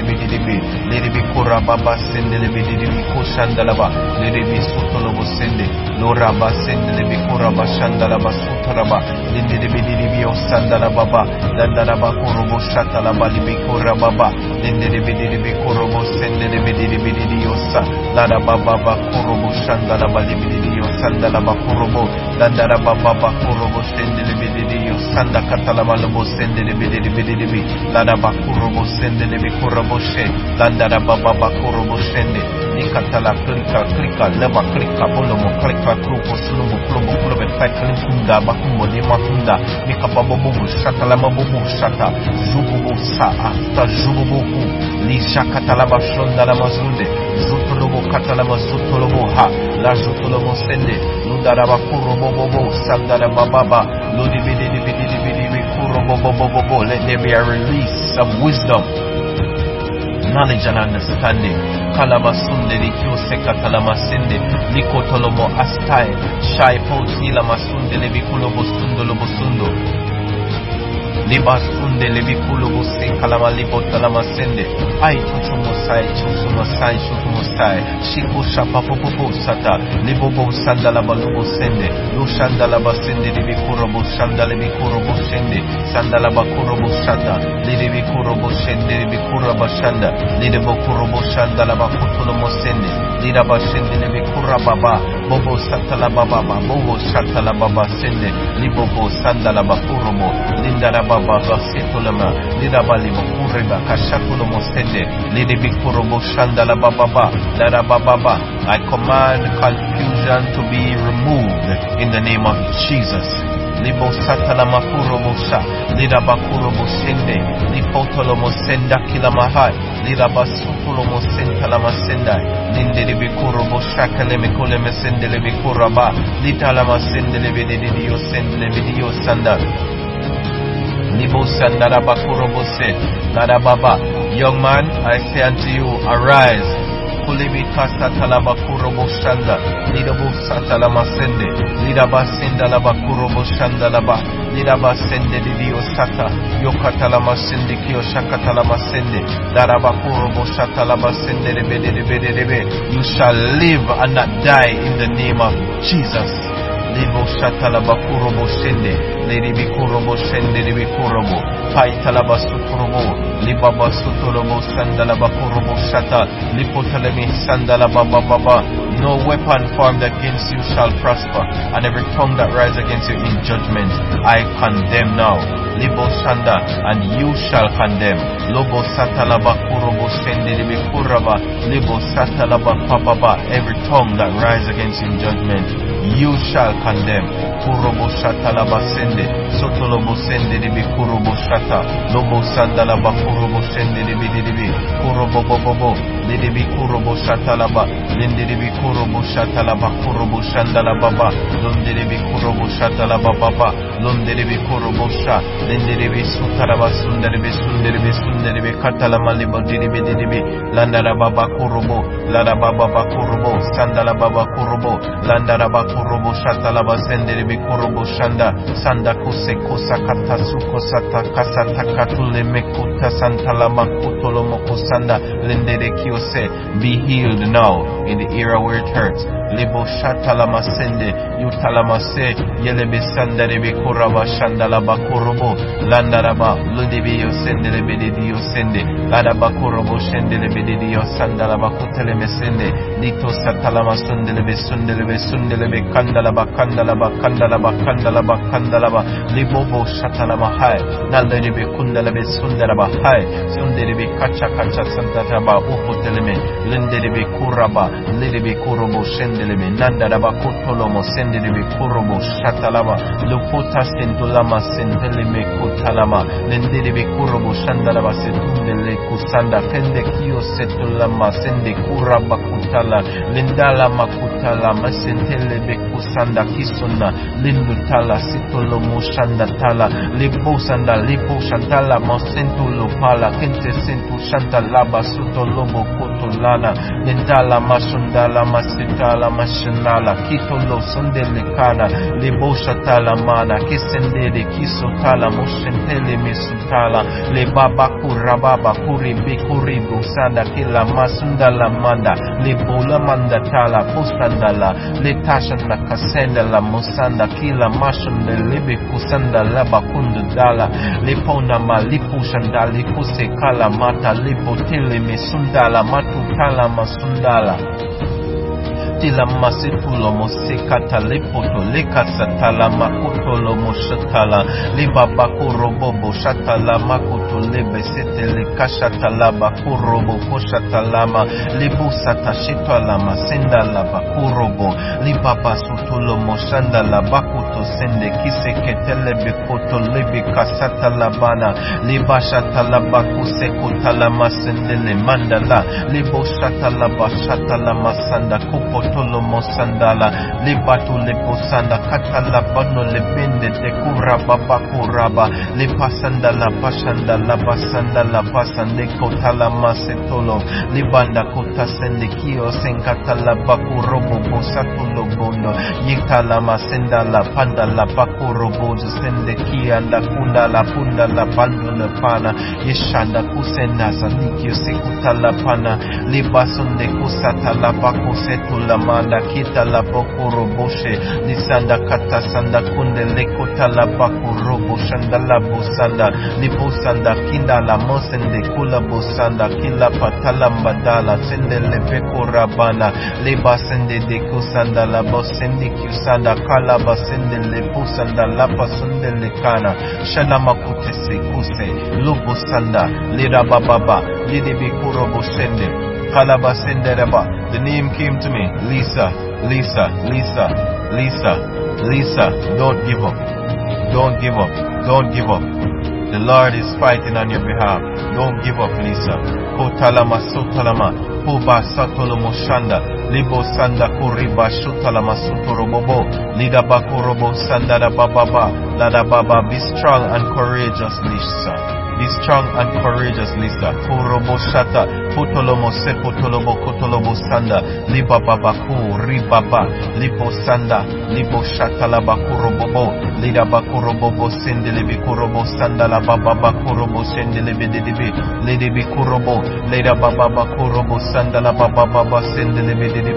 lidi bikura baba sende le bidiyo koshanda ba lidi bisutolo bosende lora basende le bikura bashanda la basutara ba lidi le bidiyo sandala baba landa bakuro boshata la bali bikura baba lidi le bidiyo bikuro bosende le bidiyo sa lada baba bakuro boshanda la bali bidiyo sandala bakuro Landara baba bakuro bosende le bidiyo sanda katala malabo sende le bidiyo lada bakuro bosende le bikura boshe landara baba bakuro bosende nikatala klika leba klika bolomo klika krupo sulubu klubo pekali kunda bakumbo ni makunda nikababo bubu shata la mabubu shata zububu sa afta zububu li shakatala bashonda la mazunde zutulubu katala mazutulubu ha la zutulubu sende lundara bakuro bobo sandara bababa ludi bidi kuro bobo. Let there be a release of wisdom, knowledge and understanding. Kalabasunde likyose katalamasende likotolomo astai shai poti la masunde le bikulo bosundo lo bosundo liba sunde lebi kulobo se kalama libo talama sende ai tutumosai chutumosai shiko shapa popo sata libo bo sandala balubo sende lu shandala basende lebi kurobo shandala lebi kurobo sende sandala bakurobo shata lebi kurobo sende lebi kuraba shanda libo kurobo shandala bakutulo mosende lira bashende lebi kuraba bobo satala baba bobo shatala baba sende libo bo sandala bakurobo lindara baba basetulama lira bali kureba kashakulo mosende lebi kurobo shandala baba lira baba. I command confusion to be removed in the name of Jesus. Libo satala makurobo sha lira bakurobo sende lipotolo mosenda kila mahai lira basutulo mosenta la masenda linde libi kurobo shaka le mekole mesende libi kuraba litala masende libi dio sende libi dio sanda libo sandara bakurobo se lada baba. Young man, I say unto you, arise. Kulibi kasta talaba kurobo shanda lidabu satala masende lidaba senda laba kurobo shanda laba lidaba sende lidio sata yokatala masende kiyo shakatala masende daraba kurobo shatala masende lebe. You shall live and not die in the name of Jesus. Libo shatala bakurobo shende libi kurobo shende libi kurobo pai talaba suturobo libaba suturobo sandala bakurobo shata lipotalemi sandala baba. No weapon formed against you shall prosper, and every tongue that rises against you in judgment I condemn now. Libo shanda, and you shall condemn. Lobo satala bakurobo shende libi kuraba libo satala baba. Every tongue that rises against you in judgment you shall condemn. Kurobo shata la basende sotolobo sende libi kurobo shata lobo sandala ba kurobo sende libi kurobo bobo libi kurobo shata la ba linde libi kurobo shata la ba kurobo shandala baba londe libi kurobo shata la baba londe libi kurobo sha linde libi sutara ba sundere be katala malibo libi landara baba kurobo lada baba kurobo sandala baba kurobo landara ba kurobo shata la basende libi kurobo shanda sanda kuse kosa kata suko sata kasata katule mekuta santala makutolo moko sanda lendere kiose. Be healed now in the area where it hurts. Libo shatala masende yutalamase yelebe sanda rebe kuraba shandala bakurobo landaraba ludibi yosende lebe dio sende ladaba kurobo shende lebe dio sandala bakutele mesende dito satala masende lebe sunde lebe kandala ba libobo shatala mahai nalde lebe kundala be sundara ba hai sunde lebe kacha santata ba ukoteleme lende lebe kuraba lebe kurobo shende lebe nandara kutolomo sendele kurobo shatalama lupota sentulama sendele me kutalama lendele kurobo shandala sendele kusanda kende kiyo setulama sende kuraba kutala lendala makutala masentele be kusanda kisuna lindutala situlomo shanda tala lipo shantala masentulo pala kente sentu shantala basutolomo kutulana lendala masundala masitala mashinala kitolo sondele kana lebo shatala mana kisendele kisotala moshentele mesutala le baba kurababa kuribi sanda kila masundala manda lebo la manda tala postandala le tashana kasenda la mosanda kila mashunde lebe kusanda la bakundu dala le pona malipu shandali kusekala mata lebo tele mesundala matutala masundala tila masitulo mosekata lepoto lekasatala makutolo moshatala libaba kurobobo shatala makuto lebe setele kashatala bakurobo koshatalama libusata shitala masenda la bakurobo libaba sutulo moshanda la bakuto sende kiseketele bekoto lebe kasatala bana libashatala bakusekotala masendele mandala liboshatala bashatala masanda kupoto tolo mosandala libatu leposanda katala bano bende de kuraba bakuraba le pasanda la pasanda la basanda la pasande kotala masetolo le banda kota sende kio senkata la bakurobo bosatulo bondo yitala masenda la panda la bakurobo sende kia la kunda la punda la bando la pana yeshanda kusenda sanikio sekuta la pana le basonde kusata la bakusetu la manda kita la bakurobo she lisanda kata sanda kunde le kota la bakurobo shanda la bosanda le bosanda kinda la mosende kula bosanda kila patala mbadala sende le pekora bana le basende de kusanda la bosende kusanda kala basende le busanda la pasende le kana shana makute se kuse lubo sanda le rababa le de bikuro bosende kala basende raba. The name came to me, Lisa, Lisa, Lisa, Lisa, Lisa. Don't give up, don't give up, don't give up. The Lord is fighting on your behalf. Don't give up, Lisa. Kotalama sotalama, Puba satolomo shanda, Libo sanda kuriba shutalama sutorobobo, Lida bakorobo sanda da bababa, Lada baba. Be strong and courageous, Lisa. Be strong and courageous, Lisa. Kurobo shata, Putolomo sepotolobo kotolobo sanda, Liba babaku, ribaba, Libo sanda, Libo shata la bakurobobo, Lida bakurobobo sendele bikurobo sanda la baba bakurobo sendele bedebe, Lady bikurobo, Lida baba bakurobo sanda la baba baba sendele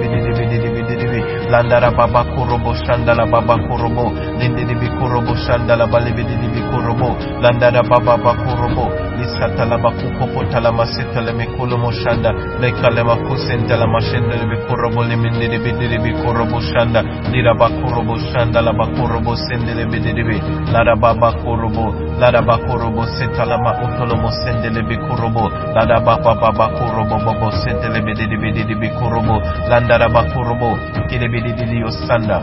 bedebe, Landara baba kurobo shanda la baba kurobo, Linde bikurobo shanda la balibede bikurobo, Landara baba bakurobo. Lisata la bakuko potala maseta le mekolo moshanda le kalema kusenta la mashenda le bikurobo le mende de bede bikurobo shanda lira bakurobo shanda la bakurobo sende le bede la baba kurobo la bakurobo seta la ma utolo mo sende le bikurobo la baba baba kurobo bobo sende le bede bikurobo landara bakurobo kile bede yosanda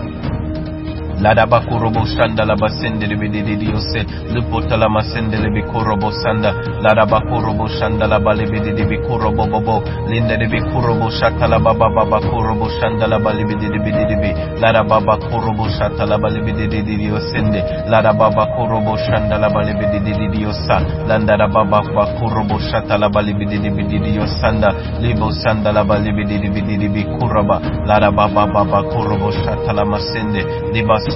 Lada bakurobo shanda la basende le bididi yose lupota la masende le bikurobo sanda lada bakurobo shanda la bale bididi bikurobo bobo linda de bikurobo shata la baba baba kurobo shanda la bale bididi bididi lada baba kurobo shata la bale bididi yosende lada baba kurobo shanda la bale bididi yosa landa la baba kurobo shata la bale bididi yosanda libo sanda la bale bididi bikuraba lada baba baba kurobo shata la masende liba be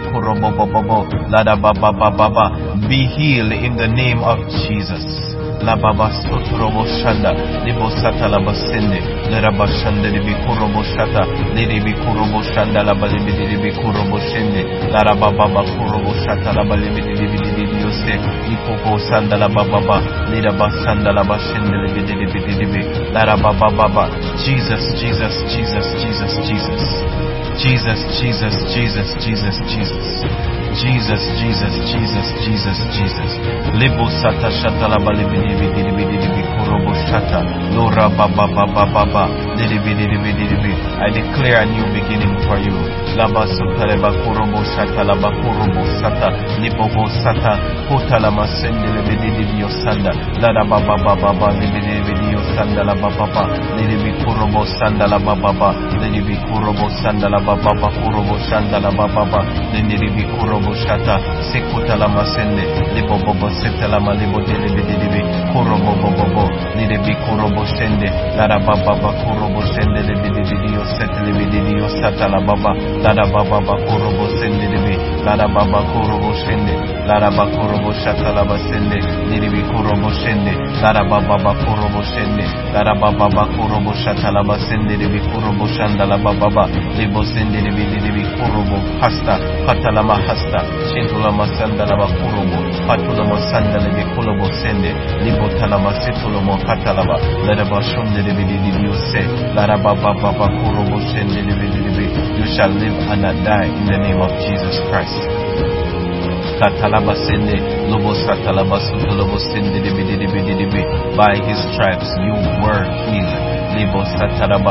healed in the name of Jesus. La baba soturobo shanda libo sata la basende le rabashande libi kurobo shata libi kurobo shanda la balibi libi kurobo shende la rababa kurobo shata la balibi libi yose lipo sanda la baba lida basanda la bashende libi la rababa baba. Jesus, Jesus, Jesus, Jesus, Jesus. Jesus, Jesus, Jesus, Jesus, Jesus. Jesus, Jesus, Jesus, Jesus, Jesus. Libo sata shata la balibi kurobo shata lora baba baba baba libi. I declare a new beginning for you. Laba sota leba kurobo shata laba kurobo sata libo sata kota la masende libi yosanda la baba baba libi yosanda la baba libi kurobo sanda la baba libi kurobo sanda la baba kurobo shanda la baba libi kurobo shata sekota la masende libo bobo seta la malibo libi kurobo bobo libi kurobo shende la baba kurobo shende libi yoseta libi yosata la baba kurobo sende libi la baba kurobo shende la baba kurobo shata la basende libi kurobo shende la baba kurobo shende la baba kurobo shata la basende libi kurobo shanda la baba libo sende libi kurobo hasta patala mahasta shintula masanda la bakurobo patula masanda libi kurobo sende libo tala masitulo mo patala ba la bashunde libi yose la baba kurobo shende libi. You shall live and not die in the name of Jesus Christ. Katalabasende, Lobo Satalabasu, Lobo Sende, by his stripes you were healed. Libo Sataraba,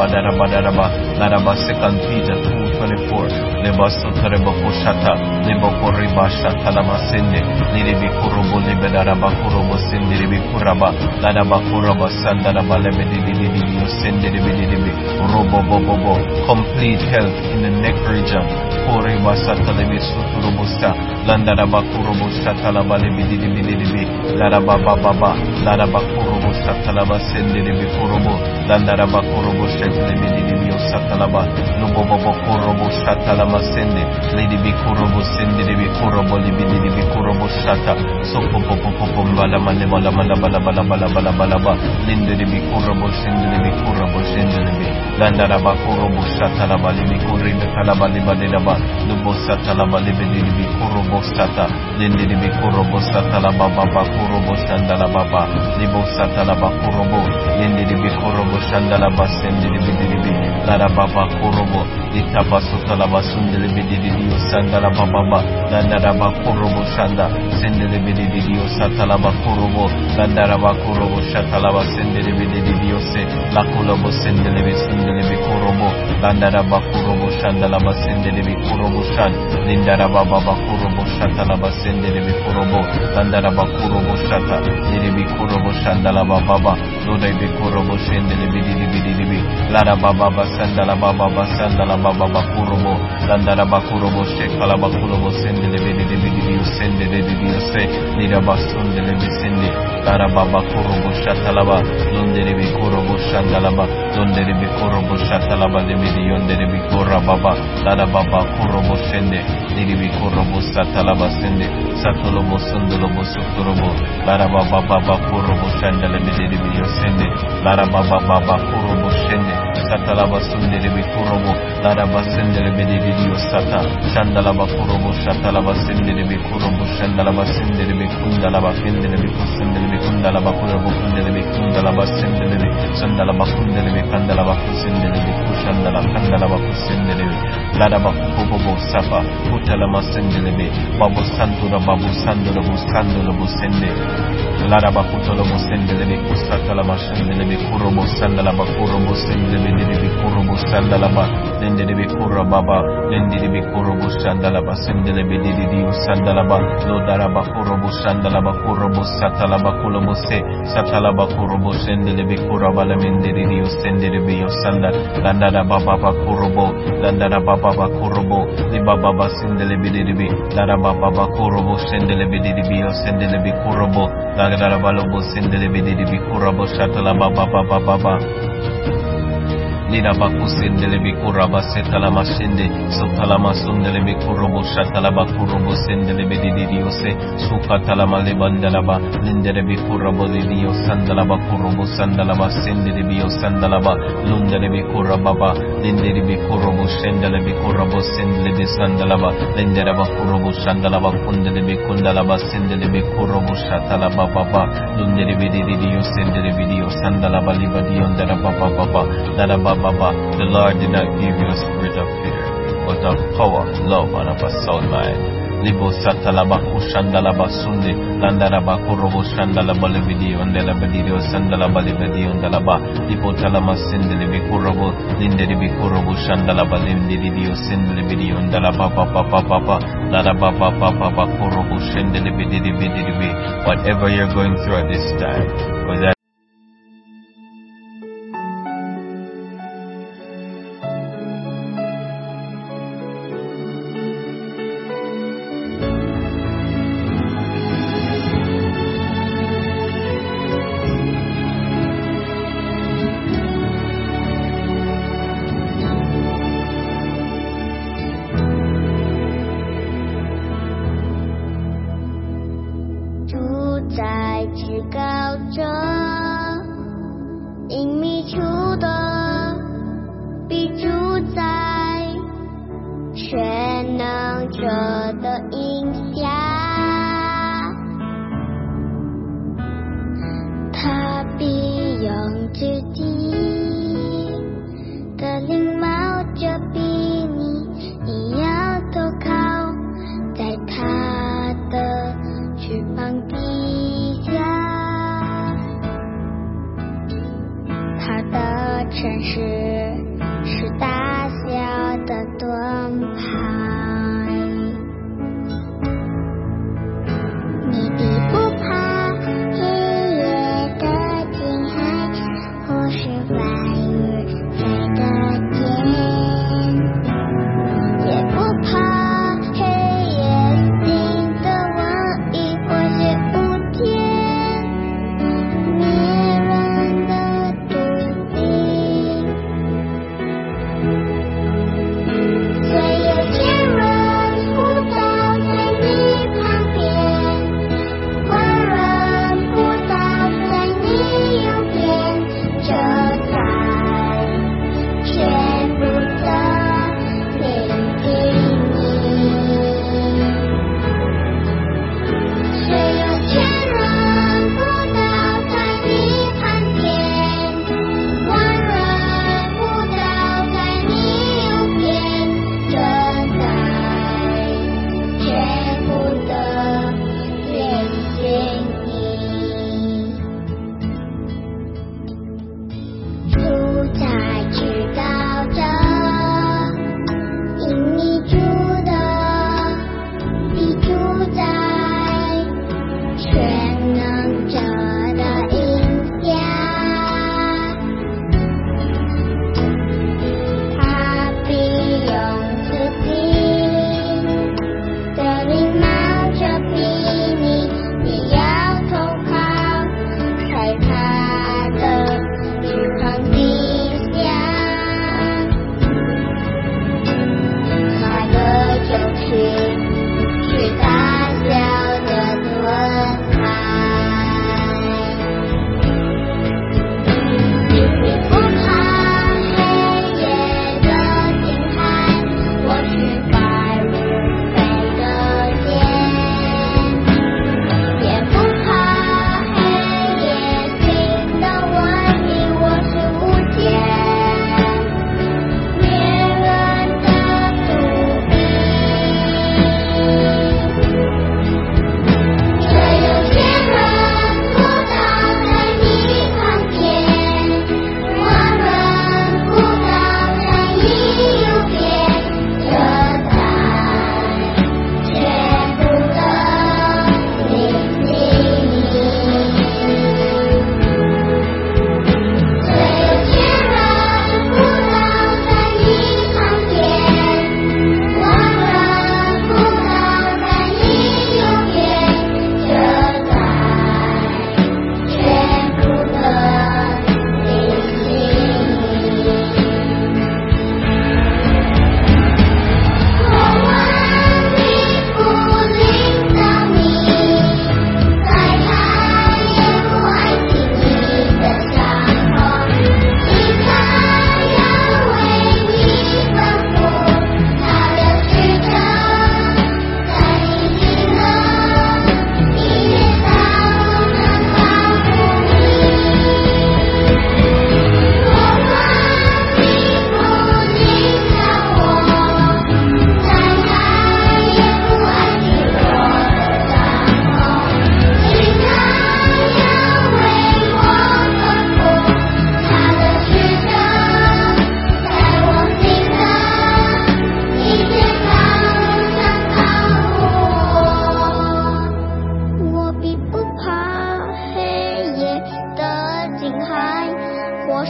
Laraba, 2 Peter 2:24, Libo Sotareba Koshata, Libo Koriba Shatalamasende, Libi Kurobo, Libedaraba Kurobo, Sende, Kuraba, Ladaba Kuraba, Sandaraba, Lebedi, Sende, Robo, complete health in the neck region. Kore basata lebe suturubusta. Landara bakurubu shatalaba libidibidibi. Laraba baba. Laraba kurubu shatalaba sendelibi kurubu. Landara bakurubu shetlebidibi satalaba. Lubobo kurubu shatalama sende. Lidibi kurubu sendelibi kurubu libidibi kurubu shata. Sopopopopo balamane balaba. Lindelibi kurubu sendelibi kurubu sendelibi. Landara bakurubu shatalaba libi kuribe talaba libadeba. Lubo satalaba libidibi kurubu sata. Lindelibi kurubu satalaba baba kurubu sandala baba. Libo satalaba kurubu. Lindelibi kurubu sandalaba sendelibi. Lara baba kurubu. Itaba sutalaba sundelibi sandala baba. Landara bakurubu shanda. Sendelibi satalaba kurubu. Landara bakurubu shatalaba sendelibi se. Lakulobo sendelibi kurubu. Landara bakurubu shandalaba sendelibi kurubu shan. Lindara baba bakurubu shatalaba sendelibi kurubu. Landara bakurubu shata. Delibi kurubu shandalaba baba. Lodebi kurubu sendelibi. Lara baba sandala baba bakurubu. Landara bakurubu shekala bakurubu sendelibi se. Lira basundelibi sendi. Lara baba kurubu shatalaba. Lundelibi kurubu shandalaba. Lundelibi kurubu shatalaba libidi yondelibi kurababa. Lara baba kurubu shende. Liribi kurubu satalaba sende. Satolobo sundolobo suturubu. Lara baba kurubu shandelibi yosende. Lara baba kurubu shende. Satalaba sundelibi kurubu. Lara basendelibi yosata. Shandalaba kurubu shatalaba sendelibi kurubu shandalaba sendelibi kundalaba kendelibi kusendelibi kundalaba kurubu kundelibi kundalaba sendelibi sandalaba kundelibi kandalaba kusendelibi kushandala kandalaba kusendelibi. Lara bakubobo sapa. Kutalama sendelibi. Babu sandura babu sandura buskandura busende. Lara bakutolobo sendelibi kusatalama sendelibi kurubu sandalaba kurubu sendelibi kurubu sandalaba lendelibi kurababa lendelibi kurubu sandalaba sendelibi sandalaba lodaraba kurubu sandalaba kurubu satalaba kurubu se satalaba kurubu sendelibi kurabala mendelibi sendelibi sandal landara baba kurubu landara baba kurubu libaba sendelibi lara baba kurubu sendelibi sendelibi kurubu lara balobo sendelibi kurubu satalaba baba Lira baku sendelebi kuraba setalama shende sotalama sundelebi kurubu shatalaba kurubu sendelebi didiose sukatalama lebandalaba lindelebi kurubu didio sandalaba kurubu sandalaba sendelebi sandalaba lundelebi kurababa lindelebi kurubu sendelebi kurubu sendelebi sandalaba lindeleba kurubu sandalaba kundelebi kundalaba sendelebi kurubu shatalaba baba lundelebi didio sendelebi dio sandalaba libadio ndaraba baba daraba The Lord did not give you a spirit of fear, but of power, love, and of a sound mind. Libo satalaba kushandalaba sundi landaraba kurobo shandalaba levidio andalaba didio sandalaba levidio andalaba libo talama sindelebi kurobo lindelebi kurobo shandalaba lindidio sindelebi andalaba papa laraba papa kurobo shendelebi didibi. Whatever you're going through at this time, whether 也不怕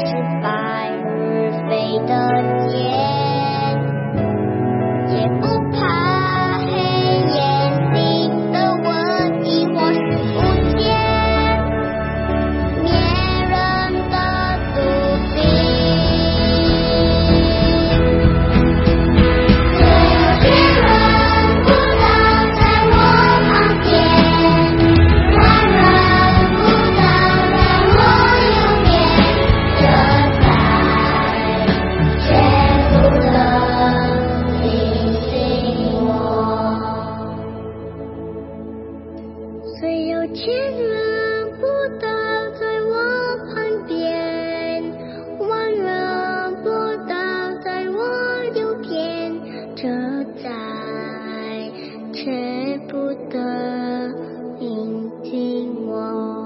是白日飞的箭，也不怕黑夜里的瘟疫或是无间灭人的毒病。虽有些人不倒在我旁边，万人不倒在我右边，这灾却不能临近我。虽有千人不倒在我旁边，万人不倒在我右边，这灾却不得临近我。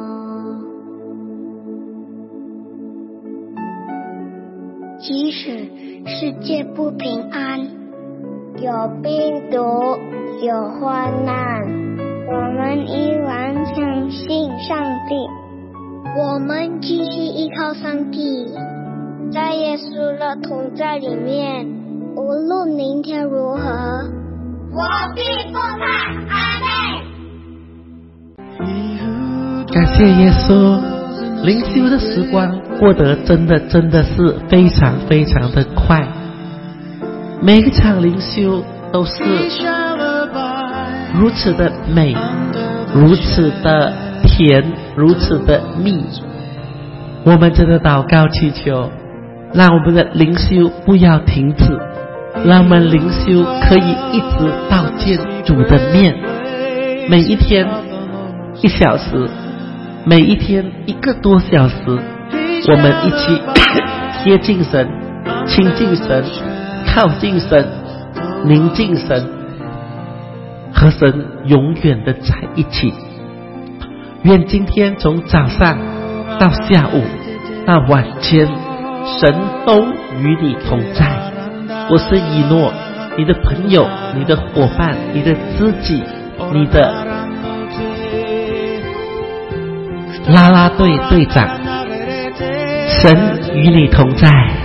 即使世界不平安，有病毒，有患难，我们依然相信上帝，我们继续依靠上帝，在耶稣的同在里面，无论明天如何，我必不怕。阿们。 感谢耶稣，灵修的时光过得真的是非常非常的快，每一场灵修都是如此的美，如此的甜，如此的蜜。我们真的祷告祈求，让我们的灵修不要停止，让我们灵修可以一直到见主的面，每一天1小时，每一天1个多小时，我们一起贴近神，亲近神，靠近神，宁静神，和神永远的在一起。愿今天从早上到下午到晚间，神都与你同在。我是以诺，你的朋友，你的伙伴，你的知己，你的啦啦队队长。神与你同在。